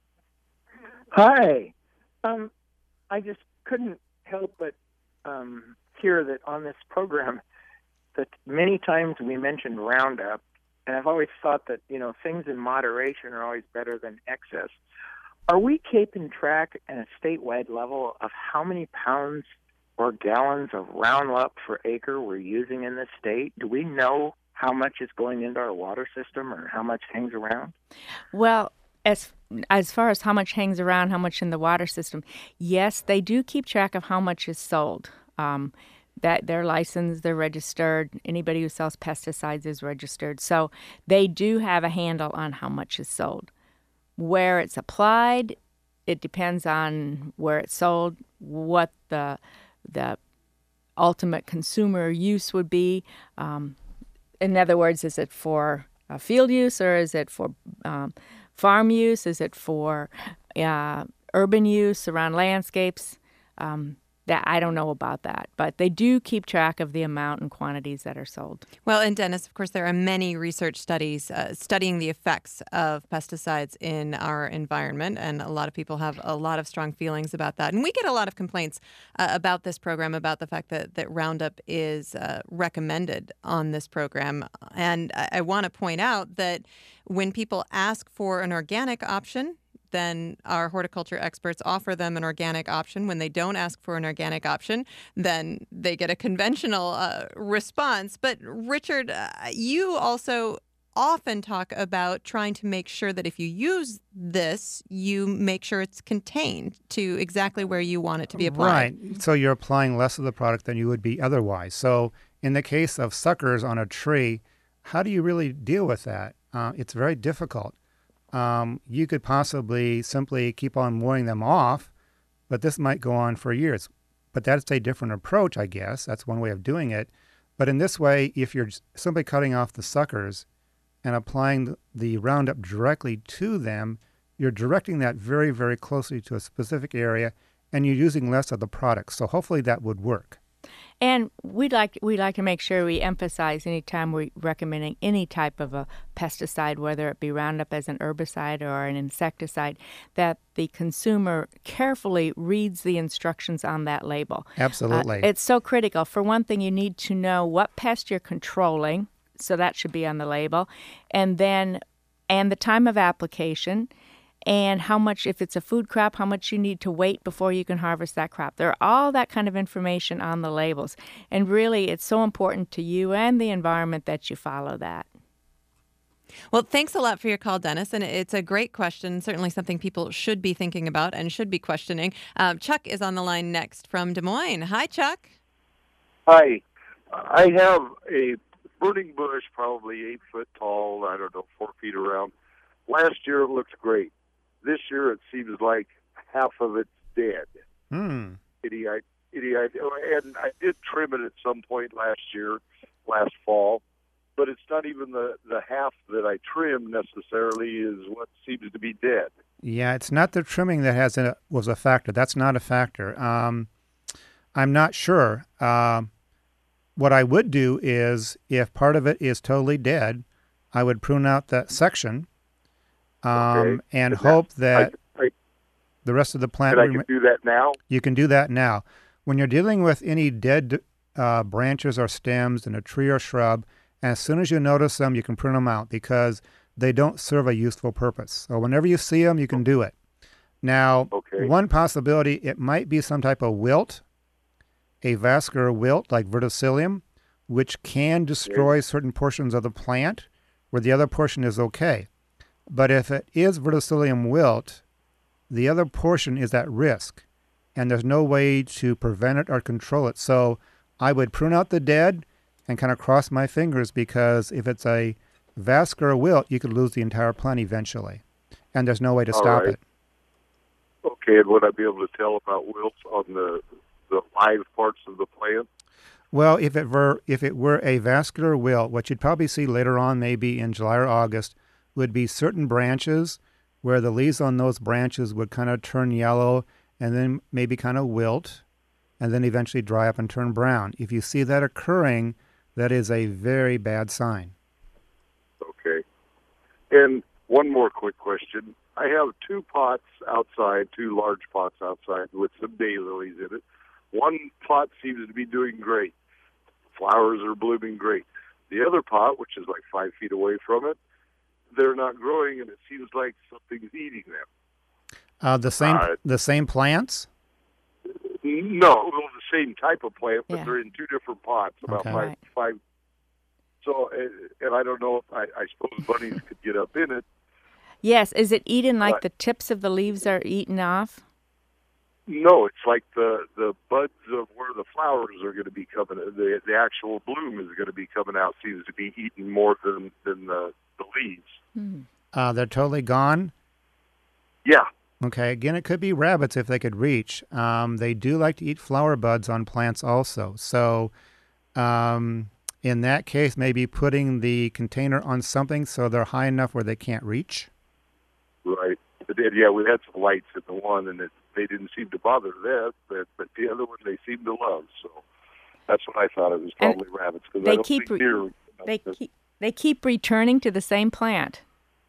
S12: Hi. Um, I just couldn't help but um, hear that on this program that many times we mentioned Roundup, and I've always thought that, you know, things in moderation are always better than excess. Are we keeping track at a statewide level of how many pounds or gallons of Roundup per acre we're using in this state? Do we know how much is going into our water system or how much hangs around?
S4: Well, as as far as how much hangs around, how much in the water system, yes, they do keep track of how much is sold. Um, that they're licensed, they're registered. Anybody who sells pesticides is registered. So they do have a handle on how much is sold. Where it's applied, it depends on where it's sold, what the the ultimate consumer use would be. Um, in other words, is it for uh, field use or is it for um, farm use? Is it for uh, urban use around landscapes? Um, that I don't know about that, but they do keep track of the amount and quantities that are sold.
S1: Well, and Dennis, of course, there are many research studies uh, studying the effects of pesticides in our environment, and a lot of people have a lot of strong feelings about that. And we get a lot of complaints uh, about this program, about the fact that, that Roundup is uh, recommended on this program. And I, I want to point out that when people ask for an organic option, then our horticulture experts offer them an organic option. When they don't ask for an organic option, then they get a conventional uh, response. But Richard, uh, you also often talk about trying to make sure that if you use this, you make sure it's contained to exactly where you want it to be applied.
S3: Right. So you're applying less of the product than you would be otherwise. So in the case of suckers on a tree, how do you really deal with that? Uh, it's very difficult. Um, you could possibly simply keep on mowing them off, but this might go on for years. But that's a different approach, I guess. That's one way of doing it. But in this way, if you're simply cutting off the suckers and applying the Roundup directly to them, you're directing that very, very closely to a specific area, and you're using less of the product. So hopefully that would work.
S4: And we'd like we'd like to make sure we emphasize anytime we're recommending any type of a pesticide, whether it be Roundup as an herbicide or an insecticide, that the consumer carefully reads the instructions on that label.
S3: Absolutely.
S4: Uh, it's so critical. For one thing, you need to know what pest you're controlling, so that should be on the label, and then and the time of application. And how much, if it's a food crop, how much you need to wait before you can harvest that crop. There are all that kind of information on the labels. And really, it's so important to you and the environment that you follow that.
S1: Well, thanks a lot for your call, Dennis. And it's a great question, certainly something people should be thinking about and should be questioning. Um, Chuck is on the line next from Des Moines. Hi, Chuck.
S13: Hi. I have a burning bush, probably eight foot tall, I don't know, four feet around. Last year it looked great. This year it seems like half of it's dead.
S3: Hmm.
S13: Idiot, idiot. And I did trim it at some point last year, last fall, but it's not even the, the half that I trimmed necessarily is what seems to be dead.
S3: Yeah, it's not the trimming that has a, was a factor. That's not a factor. Um, I'm not sure. Um, what I would do is, if part of it is totally dead, I would prune out that section um,
S13: Okay.
S3: and
S13: And
S3: hope that
S13: I, I,
S3: the rest of the plant...
S13: and I
S3: rema-
S13: can do that now?
S3: You can do that now. When you're dealing with any dead uh, branches or stems in a tree or shrub, as soon as you notice them, you can prune them out because they don't serve a useful purpose. So whenever you see them, you can do it. Now,
S13: Okay.
S3: one possibility, it might be some type of wilt, a vascular wilt like verticillium, which can destroy certain portions of the plant where the other portion is okay. But if it is verticillium wilt, the other portion is at risk, and there's no way to prevent it or control it. So I would prune out the dead and kind of cross my fingers, because if it's a vascular wilt, you could lose the entire plant eventually, and there's no way to
S13: All
S3: stop
S13: right.
S3: it.
S13: Okay, and would I be able to tell about wilts on the the live parts of the plant?
S3: Well, if it were if it were a vascular wilt, what you'd probably see later on, maybe in July or August, would be certain branches where the leaves on those branches would kind of turn yellow and then maybe kind of wilt and then eventually dry up and turn brown. If you see that occurring, that is a very bad sign.
S13: Okay. And one more quick question. I have two pots outside, two large pots outside with some daylilies in it. One pot seems to be doing great. Flowers are blooming great. The other pot, which is like five feet away from it, they're not growing, and it seems like something's eating them.
S3: Uh, the same
S13: Uh,
S3: the same plants?
S13: No, well, the same type of plant, but
S4: Yeah.
S13: they're in two different pots, about
S3: Okay.
S13: five,
S4: Right.
S13: five. So, uh, and I don't know if I, I suppose bunnies could get up in it.
S4: Yes, is it eaten like
S13: Right.
S4: the tips of the leaves are eaten off?
S13: No, it's like the the buds of where the flowers are going to be coming. The the actual bloom is going to be coming out. Seems to be eaten more than than the the leaves.
S4: Hmm.
S3: Uh, they're totally gone?
S13: Yeah.
S3: Okay, again, it could be rabbits if they could reach. Um, they do like to eat flower buds on plants also. So um, in that case, maybe putting the container on something so they're high enough where they can't reach.
S13: Right. But then, yeah, we had some lights in the one, and it, they didn't seem to bother that, but but the other one they seemed to love. So that's what I thought it was
S4: And
S13: probably rabbits, because
S4: they
S13: I don't
S4: keep
S13: think
S4: re-
S13: deer.
S4: They keep they keep returning to the same plant.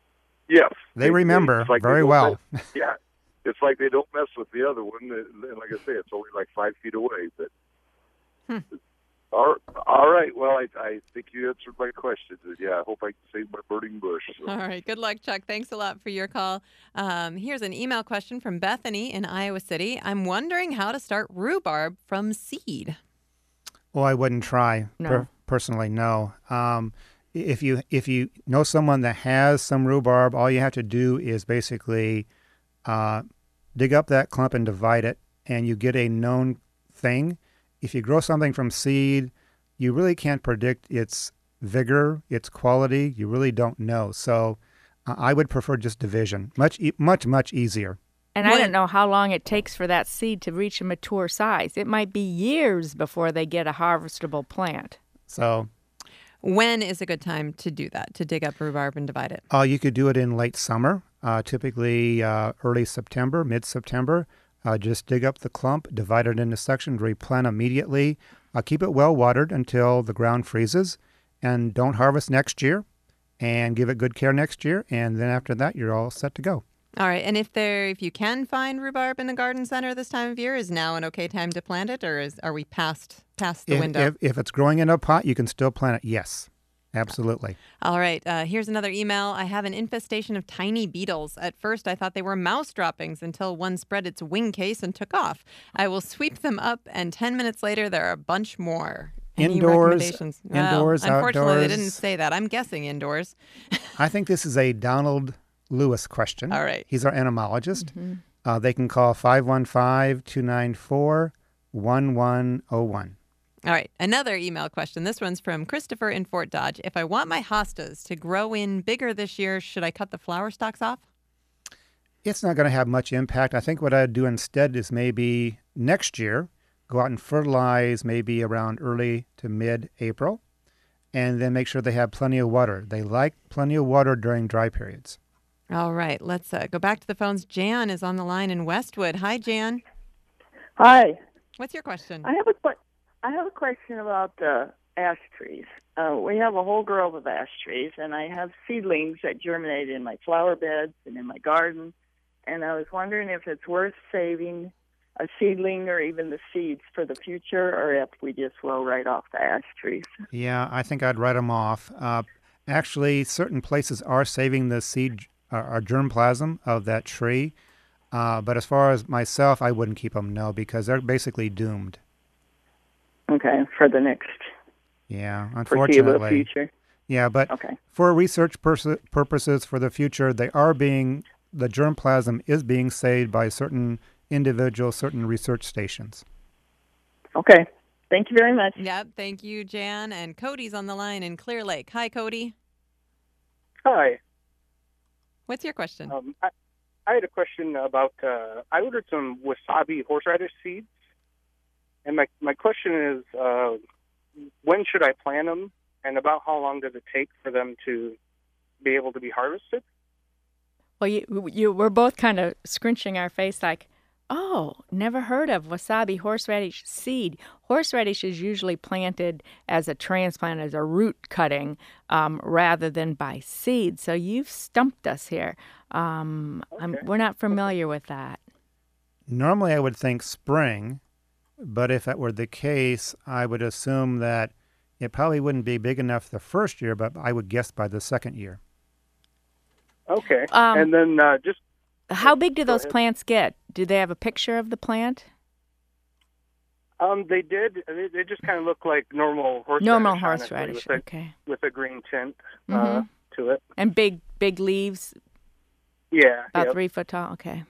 S13: Yes.
S3: They remember
S13: it's like they
S3: very
S13: don't
S3: well.
S13: mess- yeah. It's like they don't mess with the other one. And and like I say, it's only like five feet away. But
S1: Hmm.
S13: all, all right. Well, I, I think you answered my questions. And yeah, I hope I can save my burning bush. So.
S1: All right. Good luck, Chuck. Thanks a lot for your call. Um, here's an email question from Bethany in Iowa City. I'm wondering how to start rhubarb from seed.
S3: Well, I wouldn't try.
S4: No.
S3: Per- personally, no. Um, if you if you know someone that has some rhubarb, all you have to do is basically uh, dig up that clump and divide it, and you get a known thing. If you grow something from seed, you really can't predict its vigor, its quality. You really don't know. So uh, I would prefer just division. Much, e- much, much easier.
S4: And I
S1: What-
S4: don't know how long it takes for that seed to reach a mature size. It might be years before they get a harvestable plant.
S3: So
S1: When is a good time to do that, to dig up rhubarb and divide it?
S3: Uh, you could do it in late summer, uh, typically uh, early September, mid-September. Uh, just dig up the clump, divide it into sections, replant immediately. Uh, keep it well watered until the ground freezes, and don't harvest next year, and give it good care next year. And then after that, you're all set to go.
S1: All right. And if there, if you can find rhubarb in the garden center this time of year, is now an okay time to plant it, or is are we past past the
S3: If,
S1: window?
S3: if, if it's growing in a pot, you can still plant it. Yes, absolutely.
S1: All right. Uh, here's another email. I have an infestation of tiny beetles. At first, I thought they were mouse droppings until one spread its wing case and took off. I will sweep them up, and ten minutes later, there are a bunch more. Any
S3: Indoors,
S1: recommendations? Well,
S3: indoors,
S1: unfortunately, they
S3: outdoors.
S1: didn't say that. I'm guessing indoors.
S3: I think this is a Donald Lewis question.
S1: All right.
S3: He's our entomologist. Uh, they can call five one five, two nine four, one one zero one.
S1: All right. Another email question. This one's from Christopher in Fort Dodge. If I want my hostas to grow in bigger this year, should I cut the flower stalks off?
S3: It's not going to have much impact. I think what I'd do instead is maybe next year go out and fertilize maybe around early to mid-April, and then make sure they have plenty of water. They like plenty of water during dry periods.
S1: All right. Let's uh, go back to the phones. Jan is on the line in Westwood. Hi, Jan.
S14: Hi.
S1: What's your question?
S14: I have a que- I have a question about uh, ash trees. Uh, we have a whole grove of ash trees, and I have seedlings that germinate in my flower beds and in my garden. And I was wondering if it's worth saving a seedling or even the seeds for the future, or if we just will right off the ash trees.
S3: Yeah, I think I'd write them off. Uh, actually, certain places are saving the seed uh, or germplasm of that tree. Uh, but as far as myself, I wouldn't keep them, no, because they're basically doomed.
S14: Okay, for the next
S3: Yeah,
S14: foreseeable
S3: unfortunately.
S14: future.
S3: Yeah, but
S14: Okay.
S3: for research pers- purposes for the future, they are being, the germplasm is being saved by certain individuals, certain research stations.
S14: Okay. Thank you very much.
S1: Yep. Thank you, Jan. And Cody's on the line in Clear Lake. Hi, Cody.
S15: Hi.
S1: What's your question?
S15: Um, I, I had a question about, uh, I ordered some wasabi horseradish seeds. And my, my question is, uh, when should I plant them? And about how long does it take for them to be able to be harvested?
S4: Well, you, you, we're both kind of scrunching our face like, oh, never heard of wasabi horseradish seed. Horseradish is usually planted as a transplant, as a root cutting, um, rather than by seed. So you've stumped us here. Um, I'm, we're not familiar with that.
S3: Normally, I would think spring, but if that were the case, I would assume that it probably wouldn't be big enough the first year, but I would guess by the second year.
S15: Okay.
S4: Um,
S15: and then uh, just...
S4: How big do
S15: Go
S4: those
S15: ahead.
S4: plants get? Do they have a picture of the plant?
S15: Um, they did. They, they just kind of look like normal horseradish.
S4: Normal
S15: honestly,
S4: horseradish,
S15: with a,
S4: okay.
S15: With a green tint uh,
S4: Mhm.
S15: to it.
S4: And big, big leaves,
S15: Yeah.
S4: about
S15: yep.
S4: three foot tall? Okay.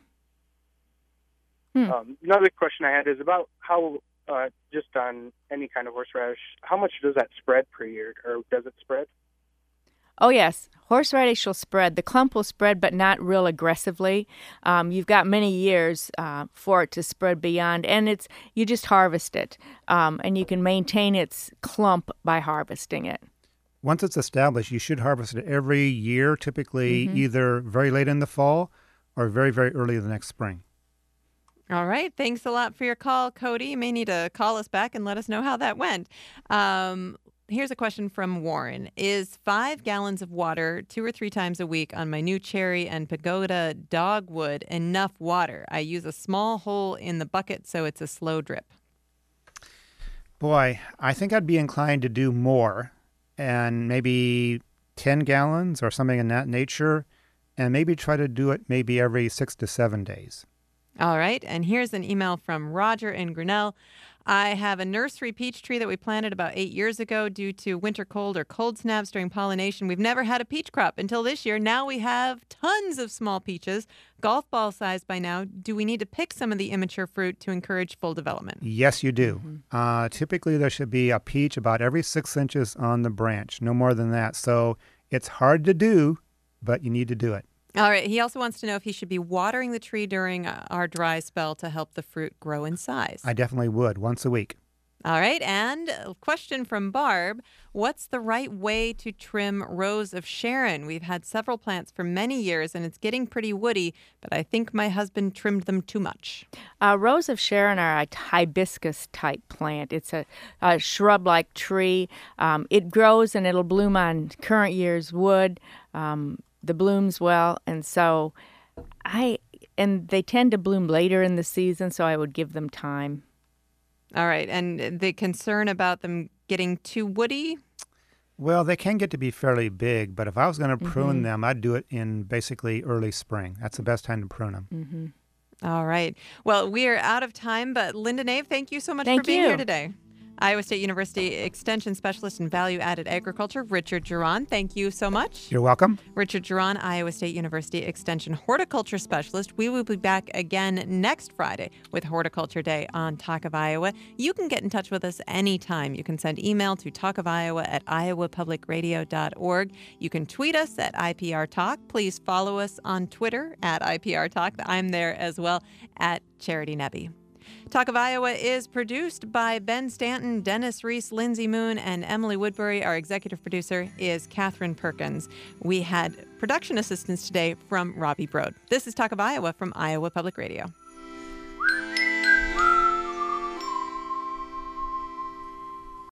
S4: Hmm.
S15: Um, another question I had is about how, uh, just on any kind of horseradish, how much does that spread per year, or does it spread?
S4: Oh, yes. Horseradish will spread. The clump will spread, but not real aggressively. Um, you've got many years uh, for it to spread beyond, and it's you just harvest it, um, and you can maintain its clump by harvesting it.
S3: Once it's established, you should harvest it every year, typically
S1: Mhm.
S3: either very late in the fall or very, very early the next spring.
S1: All right. Thanks a lot for your call, Cody. You may need to call us back and let us know how that went. Um, here's a question from Warren. Is five gallons of water two or three times a week on my new cherry and pagoda dogwood enough water? I use a small hole in the bucket, so it's a slow drip.
S3: Boy, I think I'd be inclined to do more, and maybe ten gallons or something in that nature, and maybe try to do it maybe every six to seven days.
S1: All right. And here's an email from Roger in Grinnell. I have a nursery peach tree that we planted about eight years ago due to winter cold or cold snaps during pollination. We've never had a peach crop until this year. Now we have tons of small peaches, golf ball size by now. Do we need to pick some of the immature fruit to encourage full development?
S3: Yes, you do. Uh, typically, there should be a peach about every six inches on the branch, no more than that. So it's hard to do, but you need to do it.
S1: All right. He also wants to know if he should be watering the tree during uh, our dry spell to help the fruit grow in size.
S3: I definitely would, once a week.
S1: All right. And a question from Barb. What's the right way to trim Rose of Sharon? We've had several plants for many years, and it's getting pretty woody, but I think my husband trimmed them too much.
S4: Uh, Rose of Sharon are a hibiscus-type plant. It's a, a shrub-like tree. Um, it grows and it'll bloom on current year's wood. Um, the blooms well, and so I and they tend to bloom later in the season, so I would give them time.
S1: All right. And the concern about them getting too woody?
S3: Well, they can get to be fairly big, but if I was going to prune
S1: Mhm.
S3: them, I'd do it in basically early spring. That's the best time to prune them.
S4: Mm-hmm.
S1: All right. Well, we are out of time, but Linda Nave, thank you so much
S4: Thank
S1: for being
S4: you.
S1: here today. Iowa State University Extension Specialist in Value-Added Agriculture, Richard Giron, thank you so much.
S3: You're welcome.
S1: Richard Giron, Iowa State University Extension Horticulture Specialist. We will be back again next Friday with Horticulture Day on Talk of Iowa. You can get in touch with us anytime. You can send email to talkofiowa at iowa public radio dot org. You can tweet us at I P R Talk. Please follow us on Twitter at I P R Talk. I'm there as well at Charity Nebby. Talk of Iowa is produced by Ben Stanton, Dennis Reese, Lindsay Moon, and Emily Woodbury. Our executive producer is Catherine Perkins. We had production assistance today from Robbie Brode. This is Talk of Iowa from Iowa Public Radio.